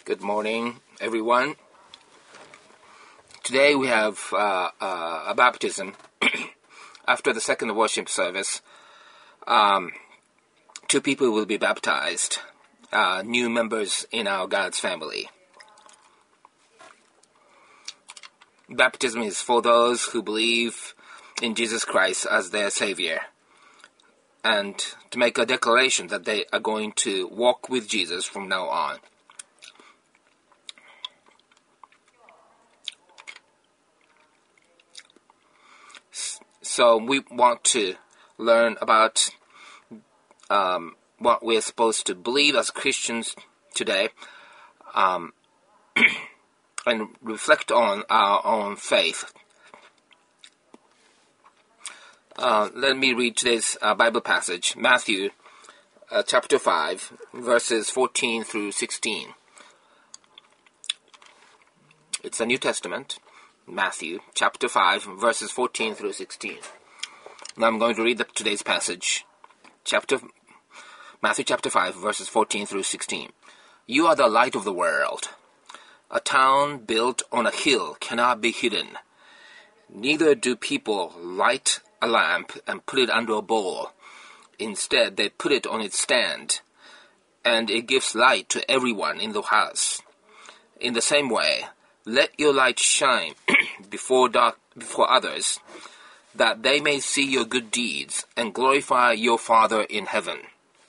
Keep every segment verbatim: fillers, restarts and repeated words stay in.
Good morning, everyone. Today we have uh, uh, a baptism. After the second worship service, um, two people will be baptized, uh, new members in our God's family. Baptism is for those who believe in Jesus Christ as their Savior, and to make a declaration that they are going to walk with Jesus from now on. So we want to learn about um, what we're supposed to believe as Christians today, um, and reflect on our own faith. Uh, let me read today's uh, Bible passage, Matthew uh, chapter five, verses fourteen through sixteen. It's the New Testament, Matthew chapter five, verses fourteen through sixteen. Now I'm going to read the, today's passage, chapter Matthew chapter five, verses fourteen through sixteen. You are the light of the world. A town built on a hill cannot be hidden. Neither do people light a lamp and put it under a bowl. Instead, they put it on its stand, and it gives light to everyone in the house. In the same way, let your light shine before dark, before others, that they may see your good deeds and glorify your Father in heaven.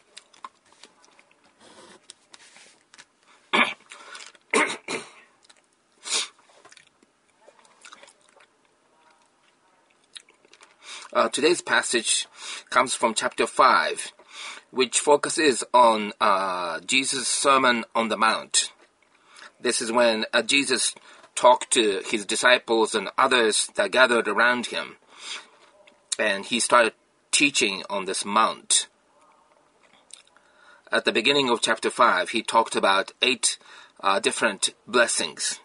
uh, today's passage comes from chapter five, which focuses on uh, Jesus' Sermon on the Mount. This is when uh, Jesus talked to his disciples and others that gathered around him, and he started teaching on this mount. At the beginning of chapter five, he talked about eight uh, different blessings.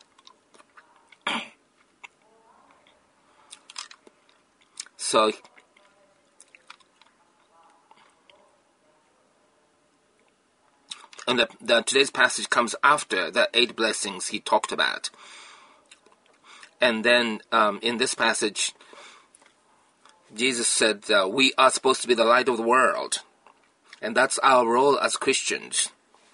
So, and the, the, today's passage comes after the eight blessings he talked about. And then um, in this passage, Jesus said uh, we are supposed to be the light of the world. And that's our role as Christians.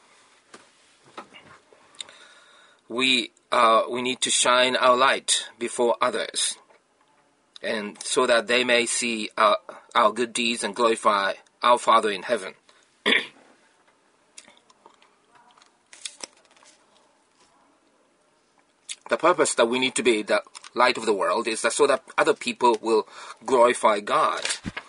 We uh, we need to shine our light before others, and so that they may see our, our good deeds and glorify our Father in heaven. The purpose that we need to be the light of the world is that so that other people will glorify God.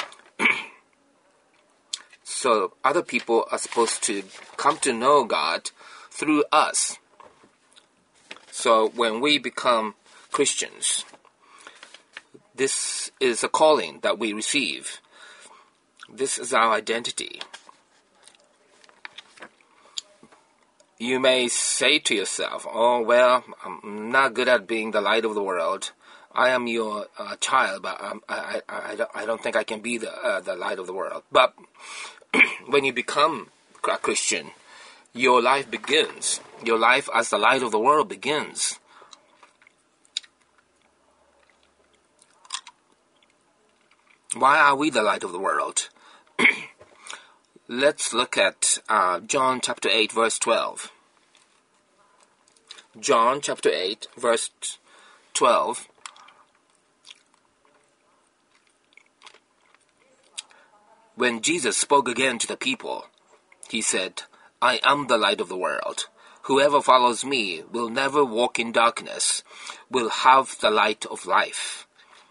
So other people are supposed to come to know God through us. So when we become Christians, this is a calling that we receive. This is our identity. You may say to yourself, oh, well, I'm not good at being the light of the world. I am your uh, child, but um, I, I, I, don't, I don't think I can be the, uh, the light of the world. But when you become a Christian, your life begins. Your life as the light of the world begins. Why are we the light of the world? Let's look at uh, John chapter eight, verse twelve. John chapter eight, verse twelve. When Jesus spoke again to the people, he said, I am the light of the world. Whoever follows me will never walk in darkness, will have the light of life.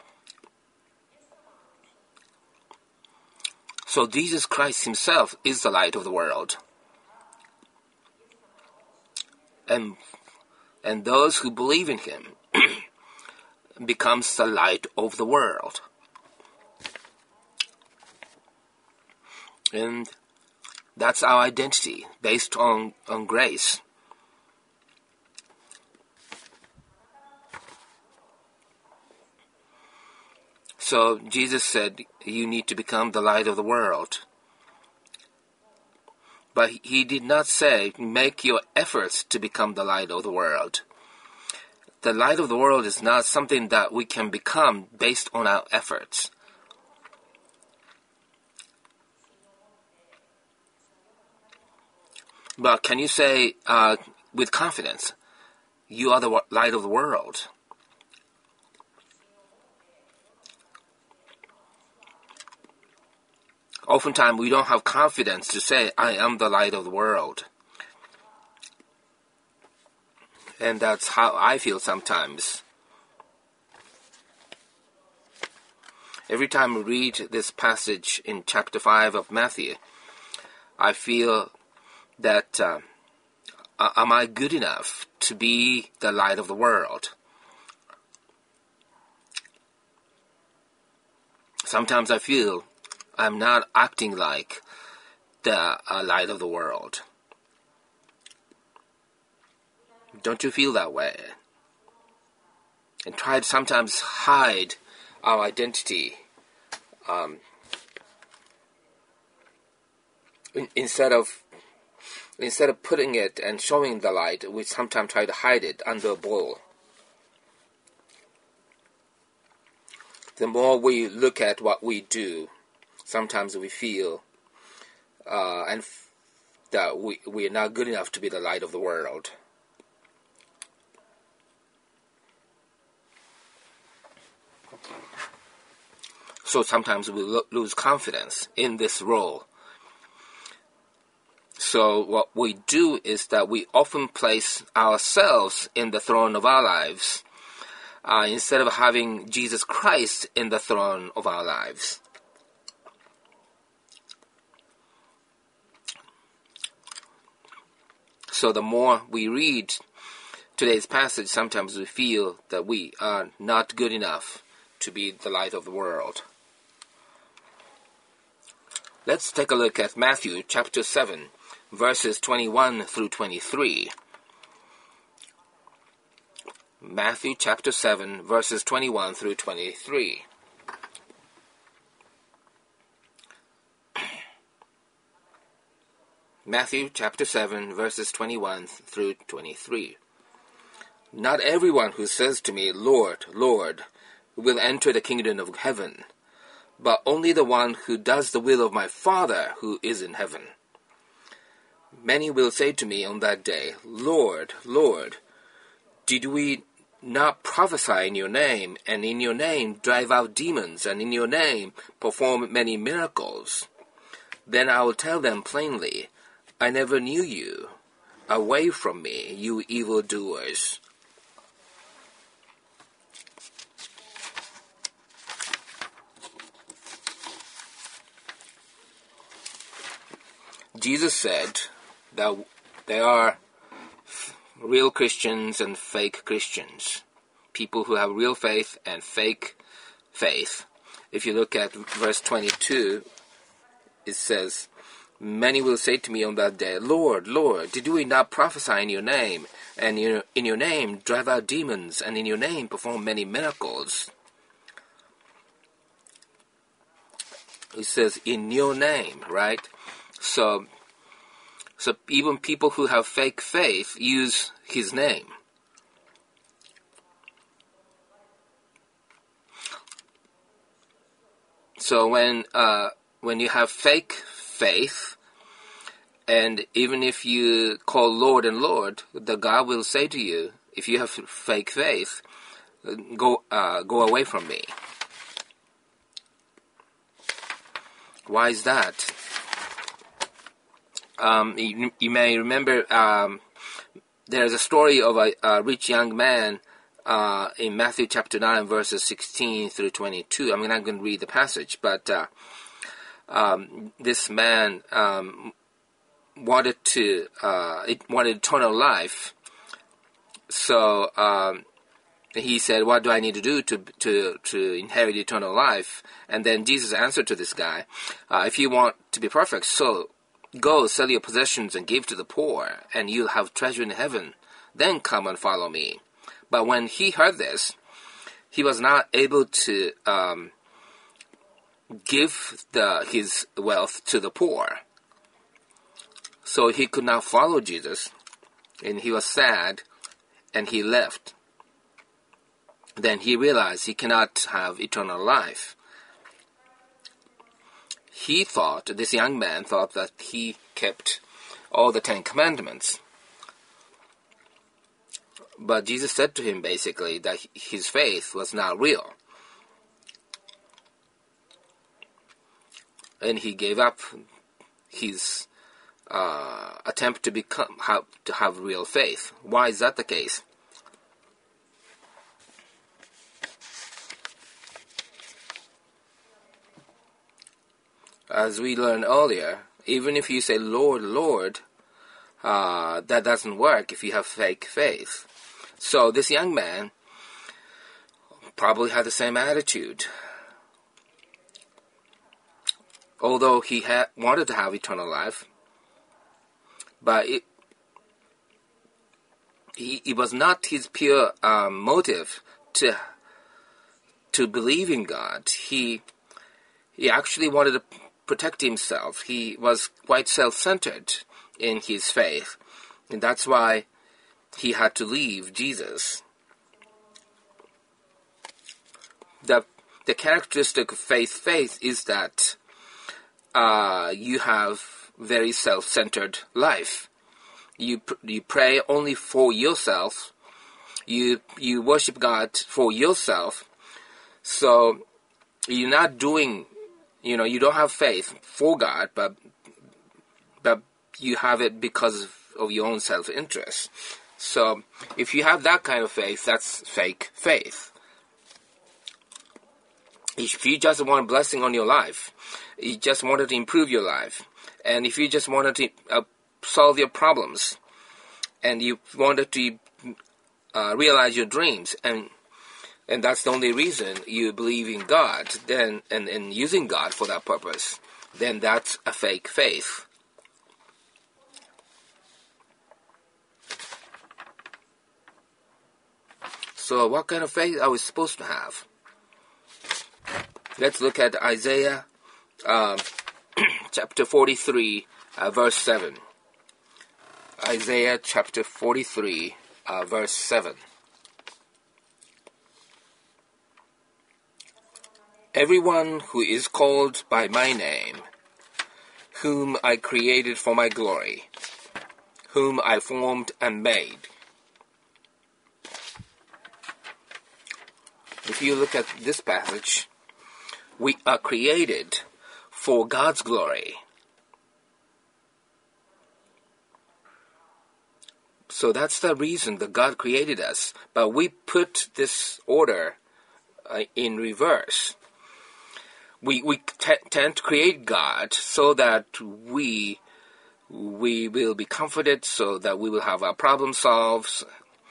So Jesus Christ himself is the light of the world. And, and those who believe in him becomes the light of the world. And that's our identity, based on, on grace. So Jesus said, you need to become the light of the world. But he did not say, make your efforts to become the light of the world. The light of the world is not something that we can become based on our efforts. But can you say uh, with confidence, you are the light of the world? Oftentimes we don't have confidence to say, I am the light of the world. And that's how I feel sometimes. Every time I read this passage in chapter five of Matthew, I feel that, uh, am I good enough to be the light of the world? Sometimes I feel I'm not acting like the uh, light of the world. Don't you feel that way? And try to sometimes hide our identity. Um, in, instead of instead of putting it and showing the light, we sometimes try to hide it under a bowl. The more we look at what we do, sometimes we feel uh, and f- that we we are not good enough to be the light of the world. So sometimes we lo- lose confidence in this role. So what we do is that we often place ourselves in the throne of our lives uh, instead of having Jesus Christ in the throne of our lives. So the more we read today's passage, sometimes we feel that we are not good enough to be the light of the world. Let's take a look at Matthew chapter seven, verses twenty-one through twenty-three. Matthew chapter seven, verses twenty-one through twenty-three. Matthew chapter seven, verses twenty-one through twenty-three. Not everyone who says to me, Lord, Lord, will enter the kingdom of heaven, but only the one who does the will of my Father who is in heaven. Many will say to me on that day, Lord, Lord, did we not prophesy in your name, and in your name drive out demons, and in your name perform many miracles? Then I will tell them plainly, I never knew you. Away from me, you evildoers. Jesus said that there are real Christians and fake Christians, people who have real faith and fake faith. If you look at verse twenty-two, it says, many will say to me on that day, Lord, Lord, did we not prophesy in your name, and in your name drive out demons, and in your name perform many miracles? It says, in your name, right? So, so even people who have fake faith use his name. So when uh, when you have fake faith, and even if you call Lord and Lord, the God will say to you, if you have fake faith, go uh, go away from me. Why is that? Um, you, you may remember um, there's a story of a, a rich young man uh, in Matthew chapter nine, verses sixteen through twenty-two. I'm not going to read the passage, but uh, um, this man um, wanted to uh, it wanted eternal life. So um, he said, "What do I need to do to to to inherit eternal life?" And then Jesus answered to this guy, uh, "If you want to be perfect, so go sell your possessions and give to the poor, and you'll have treasure in heaven. Then come and follow me." But when he heard this, he was not able to um, give the his wealth to the poor. So he could not follow Jesus, and he was sad, and he left. Then he realized he cannot have eternal life. He thought, this young man thought that he kept all the Ten Commandments. But Jesus said to him basically that his faith was not real. And he gave up his uh, attempt to become have, to have real faith. Why is that the case? As we learned earlier, even if you say, Lord, Lord, uh, that doesn't work if you have fake faith. So this young man probably had the same attitude. Although he had wanted to have eternal life, but it, he, it was not his pure um, motive to to believe in God. He he actually wanted to protect himself. He was quite self-centered in his faith, and that's why he had to leave Jesus. The the characteristic of faith faith is that uh, you have very self-centered life. You you pray only for yourself. You you worship God for yourself. So you're not doing, you know, you don't have faith for God, but but you have it because of, of your own self-interest. So if you have that kind of faith, that's fake faith. If you just want a blessing on your life, you just wanted to improve your life, and if you just wanted to uh, solve your problems, and you wanted to uh, realize your dreams, and and that's the only reason you believe in God, then and, and using God for that purpose, then that's a fake faith. So what kind of faith are we supposed to have? Let's look at Isaiah uh, chapter forty-three, uh, verse seven. Isaiah chapter forty-three, uh, verse seven. Everyone who is called by my name, whom I created for my glory, whom I formed and made. If you look at this passage, we are created for God's glory. So that's the reason that God created us. But we put this order uh, in reverse. We we t- tend to create God so that we we will be comforted, so that we will have our problem solved,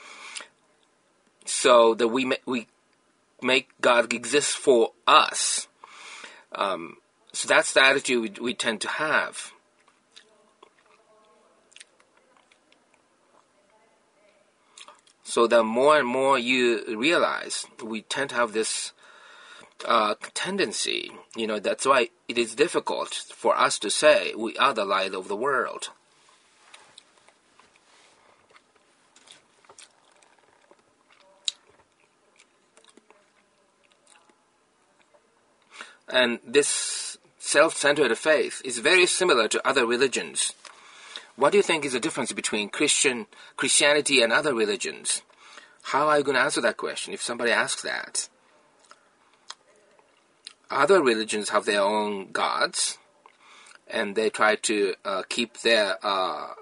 so that we ma- we make God exist for us. Um, so that's the attitude we, we tend to have. So the more and more you realize, we tend to have this uh, tendency. You know, that's why it is difficult for us to say we are the light of the world. And this self-centered faith is very similar to other religions. What do you think is the difference between Christian Christianity and other religions? How are you going to answer that question if somebody asks that? Other religions have their own gods, and they try to uh, keep their uh,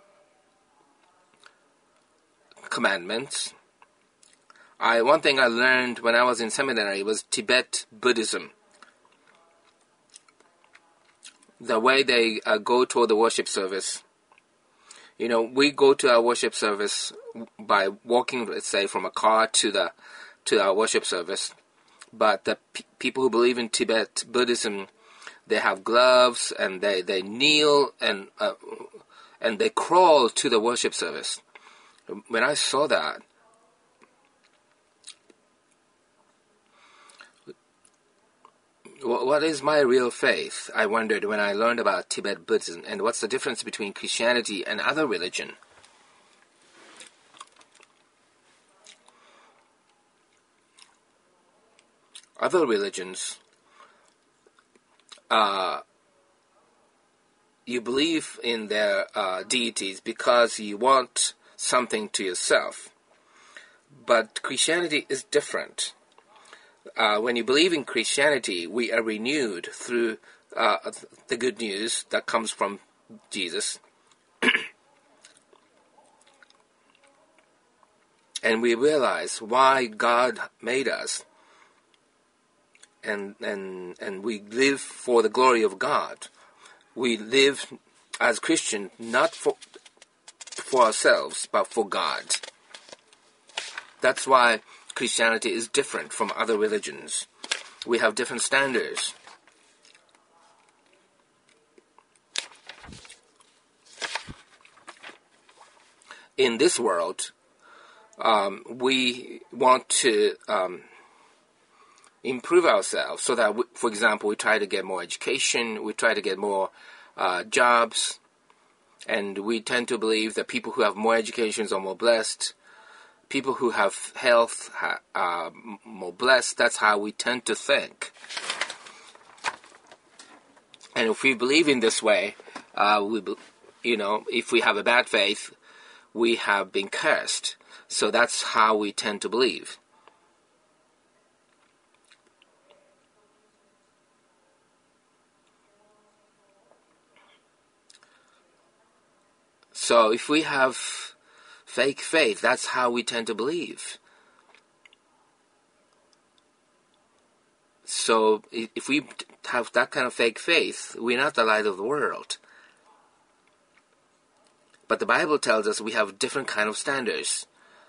commandments. I one thing I learned when I was in seminary was Tibet Buddhism. The way they uh, go toward the worship service. You know, we go to our worship service by walking, let's say, from a car to the to our worship service. But the p- people who believe in Tibet Buddhism, they have gloves and they, they kneel and uh, and they crawl to the worship service. When I saw that, wh- what is my real faith? I wondered when I learned about Tibet Buddhism, and what's the difference between Christianity and other religion? Other religions, uh, you believe in their uh, deities because you want something to yourself. But Christianity is different. Uh, when you believe in Christianity, we are renewed through uh, the good news that comes from Jesus. And we realize why God made us. And, and, and we live for the glory of God. We live as Christians not for, for ourselves, but for God. That's why Christianity is different from other religions. We have different standards. In this world, um, we want to um, improve ourselves so that, we, for example, we try to get more education, we try to get more uh, jobs, and we tend to believe that people who have more educations are more blessed. People who have health are more blessed. That's how we tend to think. And if we believe in this way, uh, we, you know, if we have a bad faith, we have been cursed. So that's how we tend to believe. So if we have fake faith, that's how we tend to believe. So if we have that kind of fake faith, we're not the light of the world. But the Bible tells us we have different kind of standards.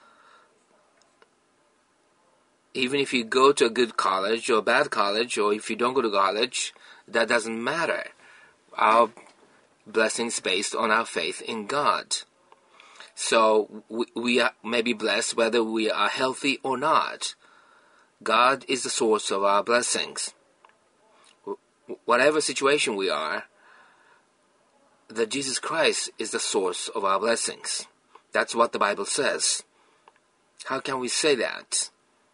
Even if you go to a good college or a bad college, or if you don't go to college, that doesn't matter. Our blessing is based on our faith in God. So we, we are, may be blessed whether we are healthy or not. God is the source of our blessings. Whatever situation we are, that Jesus Christ is the source of our blessings. That's what the Bible says. How can we say that?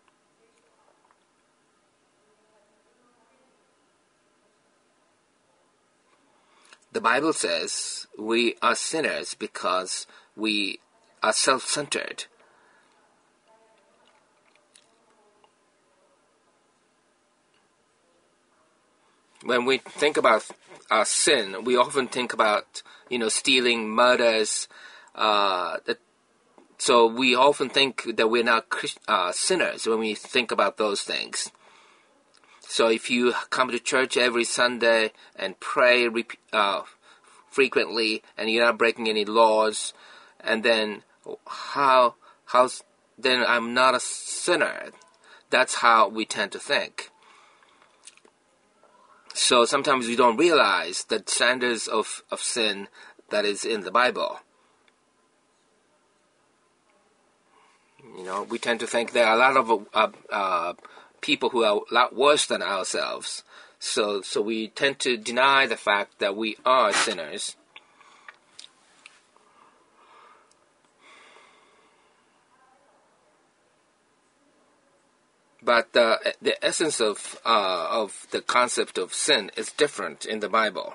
The Bible says we are sinners because we are self-centered. When we think about uh, sin, we often think about, you know, stealing, murders. Uh, that, so we often think that we're not uh, sinners when we think about those things. So if you come to church every Sunday and pray uh, frequently, and you're not breaking any laws, and then how how then I'm not a sinner. That's how we tend to think. So sometimes we don't realize the standards of, of sin that is in the Bible. You know, we tend to think there are a lot of uh, uh, people who are a lot worse than ourselves. So, so we tend to deny the fact that we are sinners. But uh, the essence of uh, of the concept of sin is different in the Bible.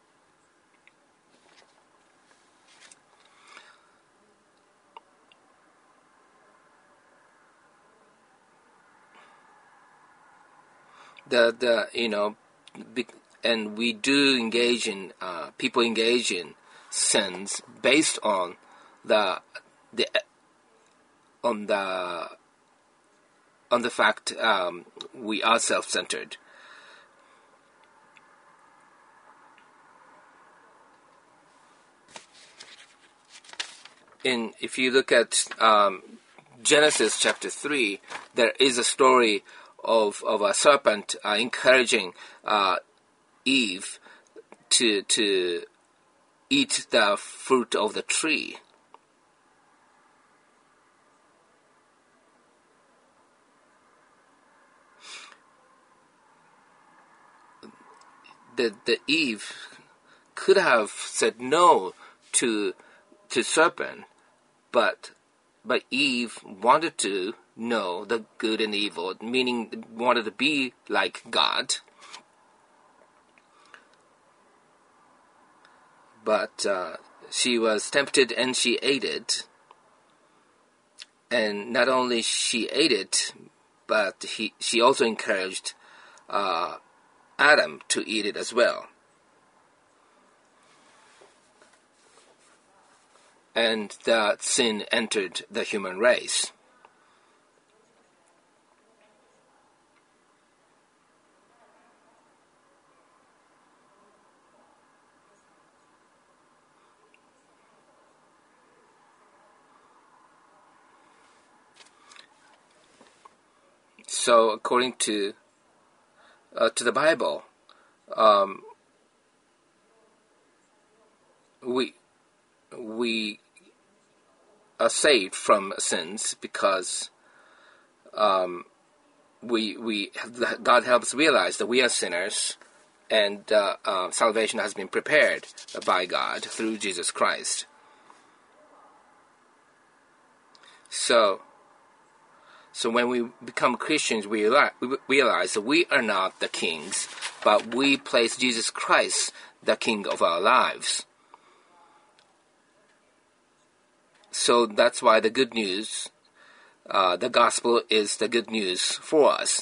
The the you know, and we do engage in uh, people engage in sins based on the the on the on the fact um, we are self-centered. In if you look at um, Genesis chapter three, there is a story of of a serpent uh, encouraging uh, Eve to to eat the fruit of the tree. the, the Eve could have said no to to serpent, but but Eve wanted to know the good and evil, meaning wanted to be like God. But uh, she was tempted and she ate it. And not only she ate it, but he, she also encouraged uh, Adam to eat it as well. And that sin entered the human race. So, according to uh, to the Bible, um, we we are saved from sins because um, we we God helps realize that we are sinners, and uh, uh, salvation has been prepared by God through Jesus Christ. So. So when we become Christians, we realize that we are not the kings, but we place Jesus Christ, the King of our lives. So that's why the good news, uh, the gospel is the good news for us.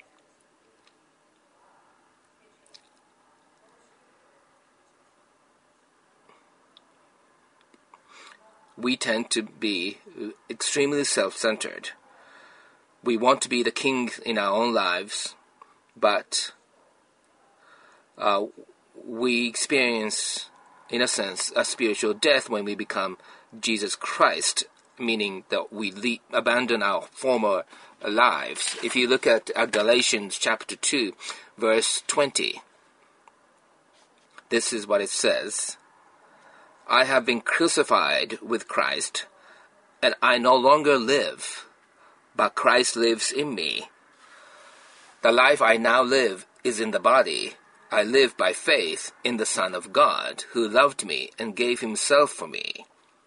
We tend to be extremely self-centered. We want to be the king in our own lives, but uh, we experience, in a sense, a spiritual death when we become Jesus Christ, meaning that we leave, abandon our former lives. If you look at uh, Galatians chapter two, verse twenty, this is what it says. I have been crucified with Christ, and I no longer live, but Christ lives in me. The life I now live is in the body. I live by faith in the Son of God, who loved me and gave himself for me.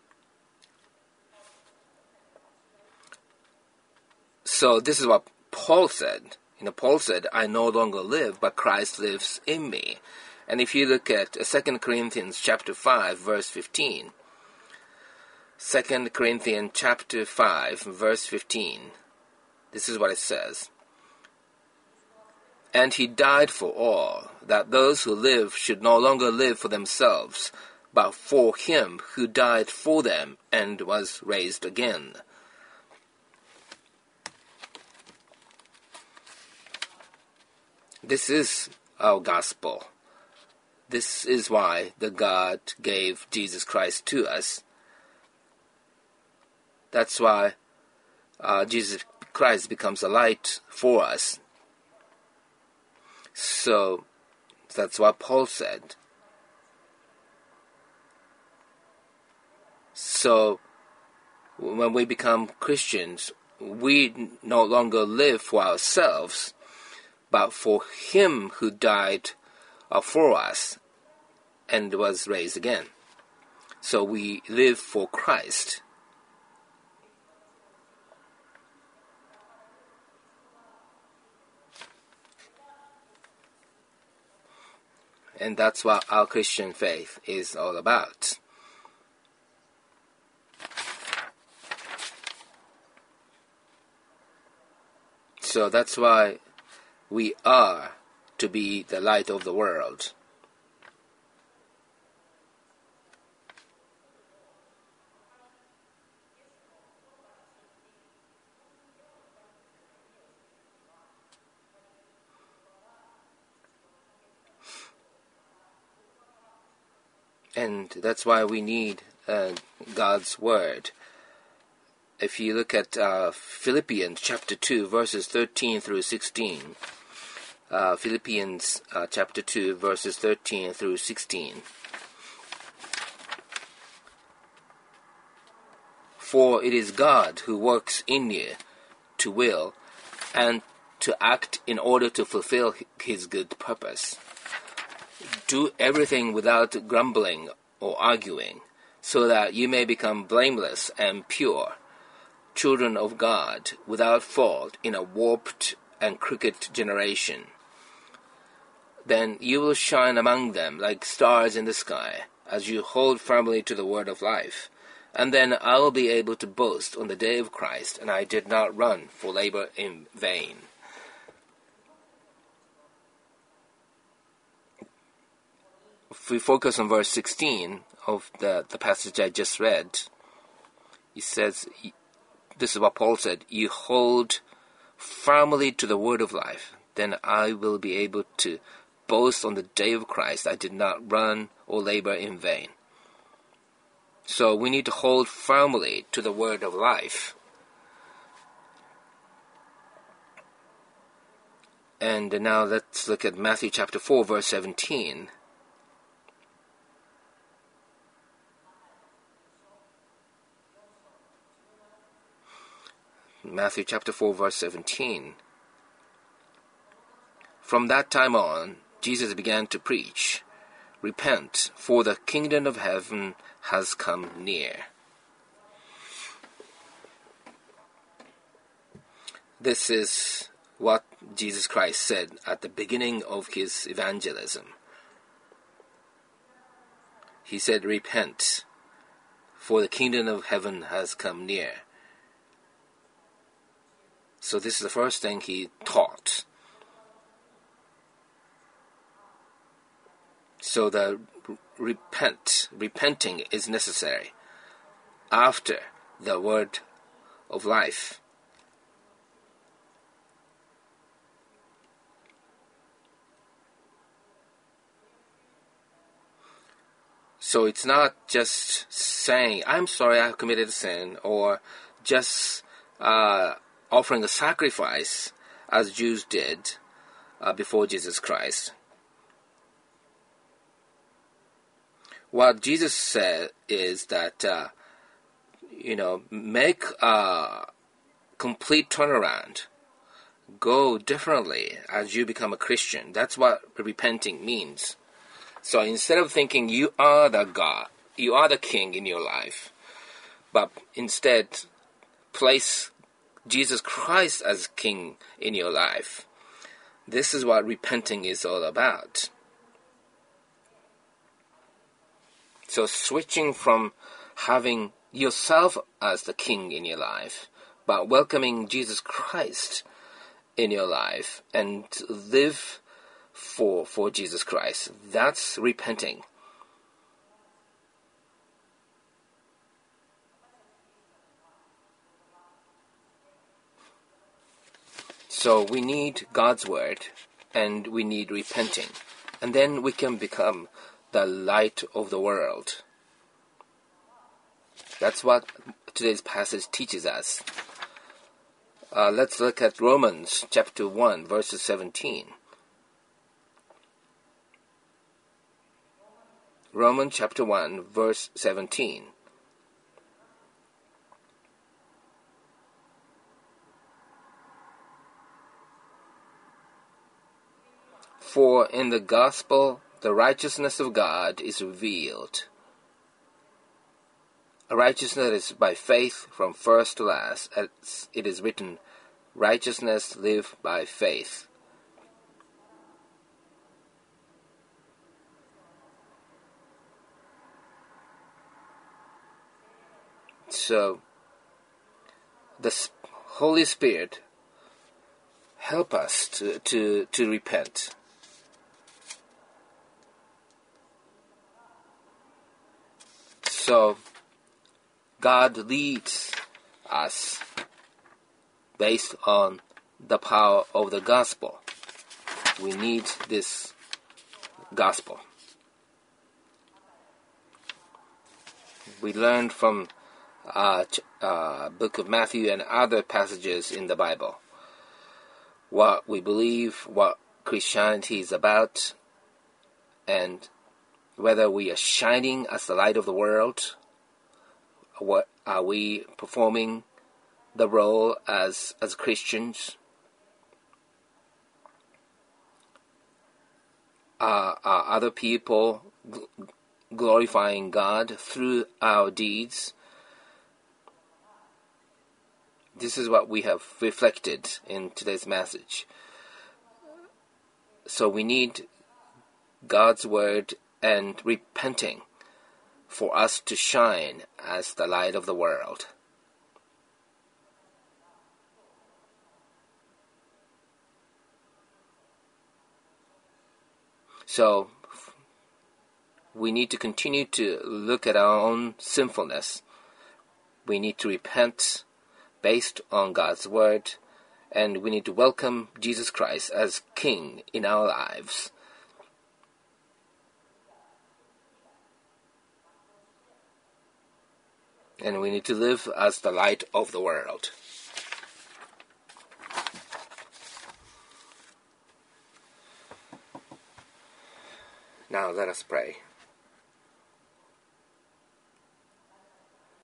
So this is what Paul said. You know, Paul said, I no longer live, but Christ lives in me. And if you look at Second Corinthians chapter five, verse fifteen, Second Corinthians chapter five, verse fifteen, this is what it says. And he died for all, that those who live should no longer live for themselves, but for him who died for them and was raised again. This is our gospel. This is why the God gave Jesus Christ to us. That's why uh, Jesus Christ becomes a light for us. So that's what Paul said. So when we become Christians, we no longer live for ourselves, but for him who died uh, for us and was raised again. So we live for Christ. And that's what our Christian faith is all about. So that's why we are to be the light of the world. And that's why we need uh, God's Word. If you look at uh, Philippians chapter two, verses thirteen through sixteen, uh, Philippians uh, chapter two, verses thirteen through sixteen. For it is God who works in you to will and to act in order to fulfill his good purpose. do everything without grumbling or arguing, so that you may become blameless and pure, children of God, without fault in a warped and crooked generation. Then you will shine among them like stars in the sky, as you hold firmly to the word of life. And then I will be able to boast on the day of Christ, and I did not run for labor in vain. If we focus on verse sixteen of the, the passage I just read, it says, this is what Paul said, you hold firmly to the word of life, then I will be able to boast on the day of Christ. I did not run or labor in vain. So we need to hold firmly to the word of life. And now let's look at Matthew chapter four, verse seventeen. Matthew chapter four, verse seventeen. From that time on, Jesus began to preach, repent, for the kingdom of heaven has come near. This is what Jesus Christ said at the beginning of his evangelism. He said, repent, for the kingdom of heaven has come near. So this is the first thing he taught. So the repent, repenting is necessary after the word of life. So it's not just saying, I'm sorry I have committed a sin, or just uh, offering a sacrifice as Jews did uh, before Jesus Christ. What Jesus said is that, uh, you know, make a complete turnaround. Go differently as you become a Christian. That's what repenting means. So instead of thinking you are the God, you are the king in your life, but instead place Jesus Christ as king in your life. This is what repenting is all about. So switching from having yourself as the king in your life, but welcoming Jesus Christ in your life and live for for Jesus Christ. That's repenting. So we need God's word and we need repenting. And then we can become the light of the world. That's what today's passage teaches us. Uh, let's look at Romans chapter one, verses seventeen. Romans chapter one, verse seventeen. For in the gospel the righteousness of God is revealed. A righteousness is by faith from first to last, as it is written, righteousness live by faith. So, the Holy Spirit help us to, to, to repent. So, God leads us based on the power of the gospel. We need this gospel. We learned from Uh, uh, book of Matthew and other passages in the Bible what we believe, what Christianity is about, and whether we are shining as the light of the world. What are we performing the role as as Christians? uh, uh, other people, gl- glorifying God through our deeds. This is what we have reflected in today's message. So we need God's word and repenting for us to shine as the light of the world. So we need to continue to look at our own sinfulness. We need to repent based on God's word, and we need to welcome Jesus Christ as King in our lives. And we need to live as the light of the world. Now let us pray.